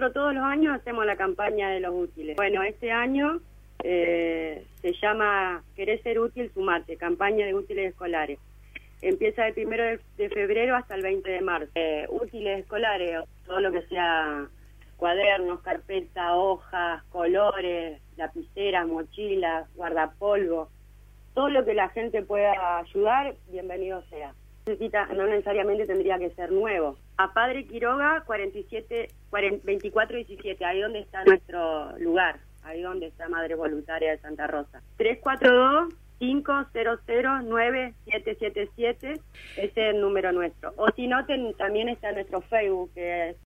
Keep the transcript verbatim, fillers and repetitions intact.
nosotros todos los años hacemos la campaña de los útiles. Bueno, este año eh, se llama ¿Querés ser útil? Sumate, campaña de útiles escolares. Empieza el primero de, de febrero hasta el veinte de marzo. Eh, útiles escolares, todo lo que sea cuadernos, carpeta, hojas, colores, lapiceras, mochilas, guardapolvo, todo lo que la gente pueda ayudar, bienvenido sea. Necesita, no necesariamente tendría que ser nuevo. A Padre Quiroga, cuarenta y siete, veinticuatro diecisiete, ahí donde está nuestro lugar, ahí donde está Madre Voluntaria de Santa Rosa. tres cuatro dos, cinco cero cero, nueve siete siete siete, ese es el número nuestro. O si no, ten, también está nuestro Facebook, que es